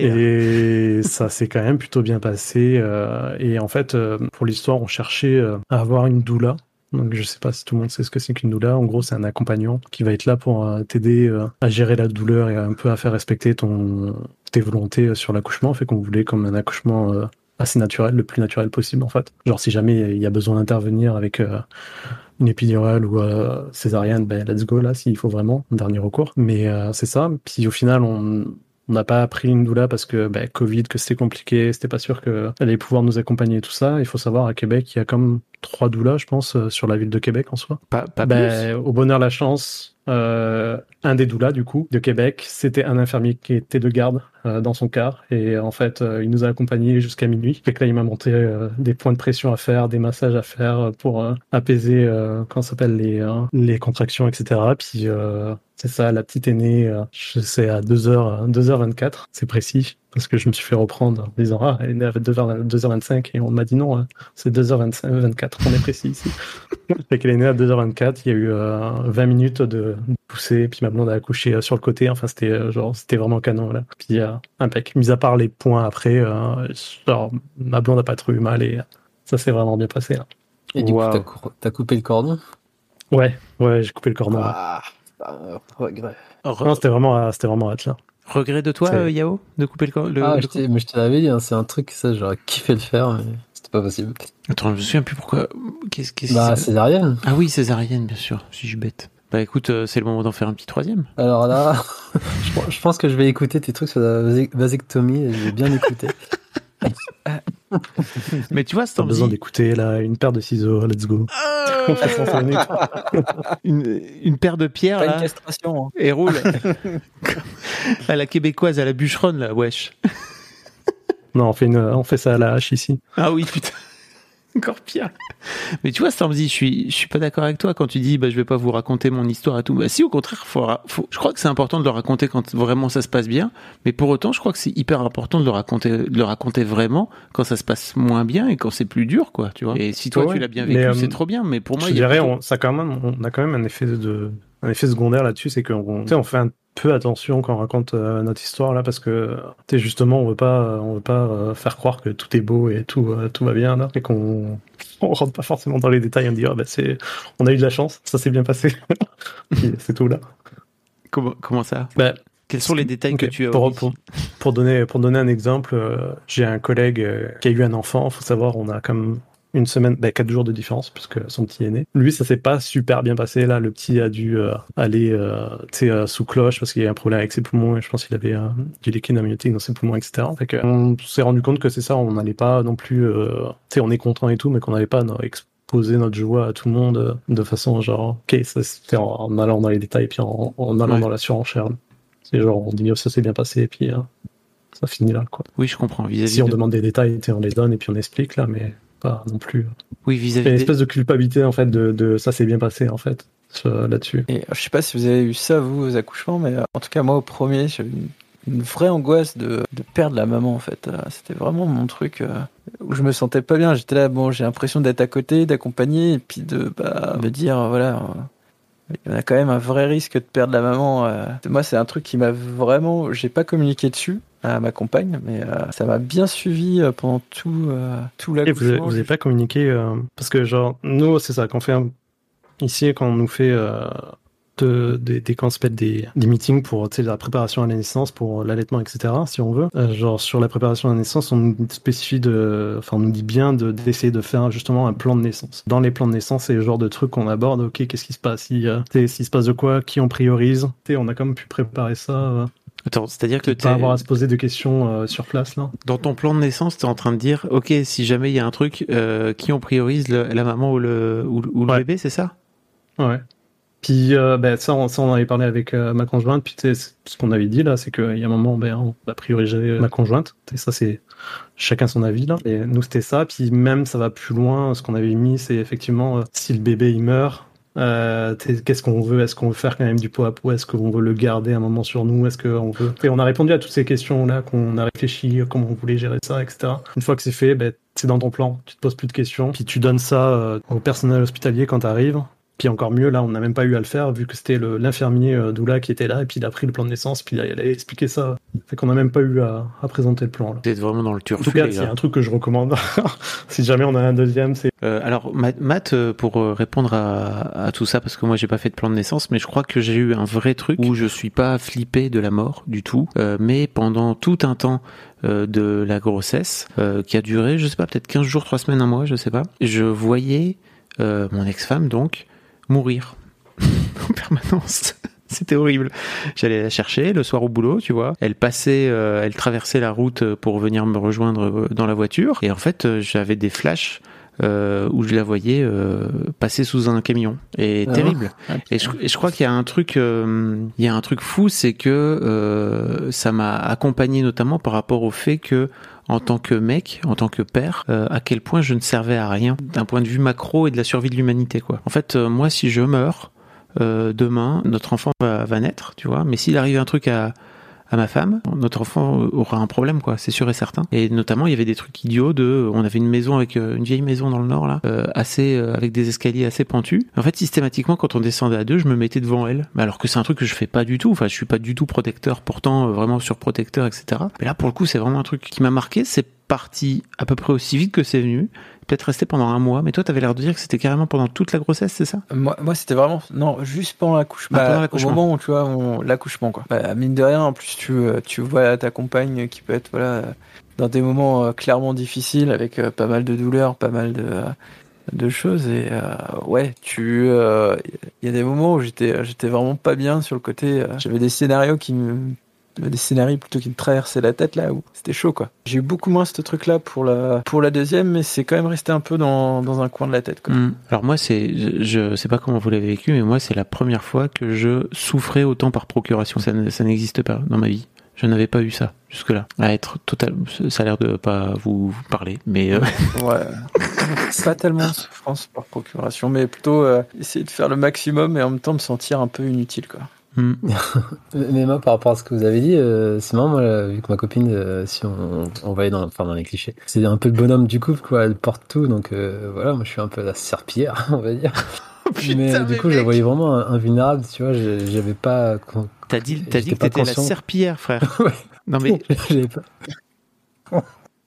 Et là. Ça s'est quand même plutôt bien passé. Euh, et en fait, euh, pour l'histoire, on cherchait euh, à avoir une doula. Donc je sais pas si tout le monde sait ce que c'est qu'une doula. En gros, c'est un accompagnant qui va être là pour euh, t'aider euh, à gérer la douleur et un peu à faire respecter ton tes volontés sur l'accouchement. Fait qu'on voulait comme un accouchement euh, assez naturel, le plus naturel possible en fait. Genre si jamais il y a besoin d'intervenir avec euh, une épidurale ou euh, césarienne, ben let's go là s'il faut vraiment, un dernier recours. Mais euh, c'est ça. Puis au final, on on n'a pas pris une doula parce que ben, Covid, que c'était compliqué, c'était pas sûr qu'elle allait pouvoir nous accompagner et tout ça. Il faut savoir à Québec, il y a comme trois doulas, je pense, sur la ville de Québec en soi. Pas, pas ben, au bonheur la chance. Euh, un des doulas du coup de Québec, c'était un infirmier qui était de garde euh, dans son car et en fait euh, il nous a accompagnés jusqu'à minuit. Fait que là il m'a monté euh, des points de pression à faire, des massages à faire pour euh, apaiser euh, comment ça s'appelle les euh, les contractions et cetera. Puis euh, c'est ça, la petite aînée, euh, je sais à deux heures vingt-quatre, c'est précis parce que je me suis fait reprendre en disant ah elle est née à deux heures vingt-cinq et on m'a dit non hein, c'est deux heures vingt-quatre, on est précis ici. Fait qu'elle est née à deux heures vingt-quatre, il y a eu euh, vingt minutes de poussée, puis ma blonde a accouché euh, sur le côté, enfin c'était euh, genre c'était vraiment canon là. Puis euh, impec, mis à part les points après, euh, genre ma blonde n'a pas trop eu mal et ça s'est vraiment bien passé là. Et du wow. coup t'as, cou- t'as coupé le cordon? Ouais, ouais, j'ai coupé le corner. Ah, ah, regret. Re- Non, c'était vraiment, c'était vraiment hâte là. Regret de toi, C'est- euh, Yao, de couper le corps le, Ah, le je t'ai- mais je te l'avais dit, hein, c'est un truc, ça, j'aurais kiffé le faire, mais c'était pas possible. Attends, je me souviens plus pourquoi. Qu'est-ce, qu'est-ce Bah, c'est- césarienne. Ah oui, césarienne, bien sûr, si je suis bête. Bah écoute, euh, c'est le moment d'en faire un petit troisième. Alors là, je pense- je pense que je vais écouter tes trucs sur la vasi- vasectomie et je vais bien écouter. Mais tu vois, c'est T'as besoin d'écouter là, une paire de ciseaux, let's go. On fait cent cinq minutes. une, une paire de pierres Pas une là, castration. hein. et roule. À la québécoise, à la bûcheronne là, wesh. Non, on fait, une, on fait ça à la hache ici. Ah oui, putain. Encore pire. Mais tu vois, Stormzy, je suis, je suis pas d'accord avec toi quand tu dis, bah, je vais pas vous raconter mon histoire et tout. Bah, si, au contraire, faut, faut, je crois que c'est important de le raconter quand vraiment ça se passe bien. Mais pour autant, je crois que c'est hyper important de le raconter, de le raconter vraiment quand ça se passe moins bien et quand c'est plus dur, quoi, tu vois. Et si toi, Ouais, tu l'as bien mais, vécu, euh, c'est trop bien. Mais pour moi, Je il y a dirais, plutôt- on, ça quand même, on a quand même un effet de, un effet secondaire là-dessus, c'est qu'on, tu sais, on fait un peu attention quand on raconte euh, notre histoire là, parce que, tu sais, justement, on veut pas, on veut pas euh, faire croire que tout est beau et tout, euh, tout va bien là, et qu'on, on rentre pas forcément dans les détails. On dit, ah bah c'est, on a eu de la chance, ça s'est bien passé, Puis, c'est tout là. Comment, comment ça? Bah, Quels sont les détails Ok, que tu as pour, omis pour, pour donner pour donner un exemple, euh, j'ai un collègue euh, qui a eu un enfant. Faut savoir, on a comme une semaine, bah, quatre jours de différence puisque son petit est né. Lui, ça s'est pas super bien passé. Là, le petit a dû euh, aller, euh, tu sais, euh, sous cloche parce qu'il y a un problème avec ses poumons et je pense qu'il avait euh, du liquide amniotique dans ses poumons, et cetera. Fait que, on s'est rendu compte que c'est ça. On n'allait pas non plus, euh, tu sais, on est content et tout, mais qu'on n'allait pas non, exposer notre joie à tout le monde euh, de façon genre, ok, ça c'était en, en allant dans les détails puis en, en allant Ouais. dans la surenchère. C'est genre, on dit, oh, ça s'est bien passé, et puis euh, ça finit là, quoi. Oui, je comprends. Vis-à-vis Si on de... demande des détails, on les donne, et puis on explique, là, mais pas non plus. Oui, Il y a vis-à-vis une des... espèce de culpabilité, en fait, de, de ça s'est bien passé, en fait, euh, là-dessus. Et je sais pas si vous avez eu ça, vous, aux accouchements, mais euh, en tout cas, moi, au premier, j'avais une, une vraie angoisse de, de perdre la maman, en fait. Euh, C'était vraiment mon truc euh, où je me sentais pas bien. J'étais là, bon, j'ai l'impression d'être à côté, d'accompagner, et puis de bah, me dire, euh, voilà, euh, il y a quand même un vrai risque de perdre la maman. euh. Moi, c'est un truc qui m'a vraiment... J'ai pas communiqué dessus à ma compagne, mais euh, ça m'a bien suivi euh, pendant tout, euh, tout Et vous avez, l'accouchement. vous avez pas communiqué, euh, parce que, genre, nous, c'est ça, quand on fait un... Ici, quand on nous fait euh, de, des, des, comment ça s'appelle, des, des meetings pour, tu sais, la préparation à la naissance, pour l'allaitement, et cetera, si on veut, euh, genre, sur la préparation à la naissance, on nous spécifie de, enfin, on nous dit bien de, d'essayer de faire justement un plan de naissance. Dans les plans de naissance, c'est le genre de truc qu'on aborde, ok, qu'est-ce qui se passe, si, euh, tu sais, s'il se passe de quoi, qui on priorise, tu sais, on a quand même pu préparer ça, euh, Attends, c'est-à-dire que pas t'es... avoir à se poser de questions euh, sur place, là. dans ton plan de naissance, tu es en train de dire, ok, si jamais il y a un truc, euh, qui on priorise, le- la maman ou le, ou, ou le Ouais. bébé, c'est ça? Ouais. Puis euh, ben, ça, on, ça, on en avait parlé avec euh, ma conjointe. Puis tu sais, ce qu'on avait dit là, c'est qu'il y a un moment, ben, on va prioriser ma conjointe. Et ça, c'est chacun son avis là. Et nous, c'était ça. Puis même, ça va plus loin. Ce qu'on avait mis, c'est effectivement euh, si le bébé il meurt. Euh, qu'est-ce qu'on veut? Est-ce qu'on veut faire quand même du pot à pot? Est-ce qu'on veut le garder un moment sur nous? Est-ce qu'on veut... Et on a répondu à toutes ces questions-là, qu'on a réfléchi, comment on voulait gérer ça, et cetera. Une fois que c'est fait, ben, c'est dans ton plan. Tu te poses plus de questions. Puis tu donnes ça euh, au personnel hospitalier quand t'arrives. Puis encore mieux, là, on n'a même pas eu à le faire, vu que c'était le, l'infirmier euh, doula qui était là, et puis il a pris le plan de naissance, puis il a expliqué ça. Fait qu'on n'a même pas eu à, à présenter le plan, là. T'es vraiment dans le En tout turfu, cas, les c'est gars. un truc que je recommande. Si jamais on a un deuxième, c'est... Euh, alors, Matt, Matt, euh, pour euh, répondre à, à tout ça, parce que moi, j'ai pas fait de plan de naissance, mais je crois que j'ai eu un vrai truc où je suis pas flippé de la mort du tout, euh, mais pendant tout un temps euh, de la grossesse, euh, qui a duré, je sais pas, peut-être quinze jours, trois semaines, un mois, je sais pas, je voyais euh, mon ex-femme, donc, mourir en permanence. C'était horrible. J'allais la chercher le soir au boulot, tu vois. Elle passait, euh, elle traversait la route pour venir me rejoindre dans la voiture. Et en fait, euh, j'avais des flashs euh, où je la voyais euh, passer sous un camion. Et Ah terrible. ouais. Et je, et je crois qu'il y a un truc, euh, il y a un truc fou, c'est que euh, ça m'a accompagné notamment par rapport au fait que, en tant que mec, en tant que père, euh, à quel point je ne servais à rien d'un point de vue macro et de la survie de l'humanité, quoi. En fait, euh, moi, si je meurs euh, demain, notre enfant va, va naître, tu vois. Mais s'il arrive un truc à à ma femme, notre enfant aura un problème, quoi, c'est sûr et certain. Et notamment, il y avait des trucs idiots de, on avait une maison avec une vieille maison dans le nord là, euh, assez euh, avec des escaliers assez pentus. En fait, systématiquement, quand on descendait à deux, je me mettais devant elle. Alors que c'est un truc que je fais pas du tout. Enfin, je suis pas du tout protecteur, pourtant euh, vraiment surprotecteur, et cetera. Mais là, pour le coup, c'est vraiment un truc qui m'a marqué. C'est parti à peu près aussi vite que c'est venu. peut-être resté pendant un mois, mais toi, t'avais l'air de dire que c'était carrément pendant toute la grossesse, c'est ça ? Moi, moi, c'était vraiment, non, juste pendant l'accouchement. Ah, Bah, pendant l'accouchement. Au moment où, tu vois, on- l'accouchement, quoi. Bah, mine de rien, en plus, tu, euh, tu vois ta compagne qui peut être, voilà, dans des moments euh, clairement difficiles, avec euh, pas mal de douleurs, pas mal de, euh, de choses, et euh, ouais, tu, il euh, y a des moments où j'étais, j'étais vraiment pas bien sur le côté, euh, j'avais des scénarios qui me, des scénarios plutôt qui me traversaient la tête là où c'était chaud quoi. J'ai eu beaucoup moins ce truc là pour la pour la deuxième, mais c'est quand même resté un peu dans dans un coin de la tête quoi. Mmh. Alors moi c'est je, je sais pas comment vous l'avez vécu, mais moi c'est la première fois que je souffrais autant par procuration. Ça, ne, ça n'existe pas dans ma vie. Je n'avais pas eu ça jusque là. À être total, ça a l'air de pas vous, vous parler, mais euh... ouais, pas tellement souffrance par procuration, mais plutôt euh, essayer de faire le maximum et en même temps me sentir un peu inutile quoi. Mm. Mais moi, par rapport à ce que vous avez dit, euh, c'est marrant, moi, là, vu que ma copine, euh, si on, on va aller dans, enfin, dans les clichés, c'est un peu le bonhomme du couple, quoi, elle porte tout, donc euh, voilà, moi je suis un peu la serpillière, on va dire. Putain, mais, mais du coup, mec. je la voyais vraiment invulnérable, tu vois, j'avais pas... T'as dit, t'as dit que pas t'étais conscient. la serpillière, frère. Ouais. Non mais... J'avais pas...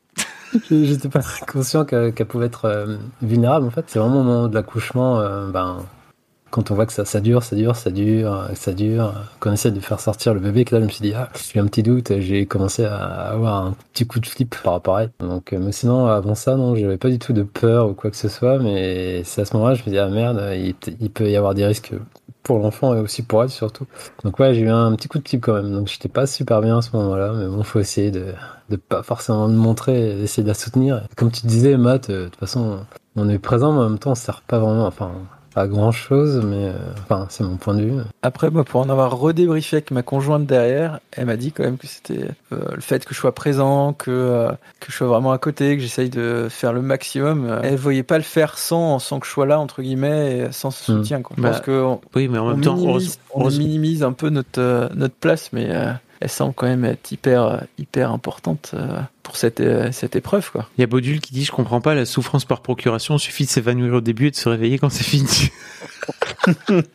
J'étais pas conscient qu'elle qu'elle pouvait être euh, vulnérable, en fait. C'est vraiment au moment de l'accouchement, euh, ben... quand on voit que ça, ça dure, ça dure, ça dure, ça dure, qu'on essaie de faire sortir le bébé, que là je me suis dit, ah, j'ai un petit doute, j'ai commencé à avoir un petit coup de flip par rapport à elle. Donc, mais sinon, avant ça, non, j'avais pas du tout de peur ou quoi que ce soit, mais c'est à ce moment-là, je me dis, ah merde, il, il peut y avoir des risques pour l'enfant et aussi pour elle surtout. Donc ouais, j'ai eu un petit coup de flip quand même, donc j'étais pas super bien à ce moment-là, mais bon, faut essayer de, de pas forcément le montrer, d'essayer de la soutenir. Comme tu disais, Matt, de toute façon, on est présent, mais en même temps, on se sert pas vraiment, enfin... pas grand chose, mais euh, enfin, c'est mon point de vue. Après, moi, pour en avoir redébriefé avec ma conjointe derrière, elle m'a dit quand même que c'était euh, le fait que je sois présent, que, euh, que je sois vraiment à côté, que j'essaye de faire le maximum. Euh, elle voyait pas le faire sans, sans que je sois là, entre guillemets, et sans ce soutien. Mmh. Quoi. Je bah, pense qu'on oui, mais en même on temps, minimise, on heureuse... minimise un peu notre, euh, notre place, mais euh, elle semble quand même être hyper, hyper importante euh, pour cette, euh, cette épreuve. Quoi. Il y a Baudule qui dit « Je comprends pas, la souffrance par procuration, suffit de s'évanouir au début et de se réveiller quand c'est fini. »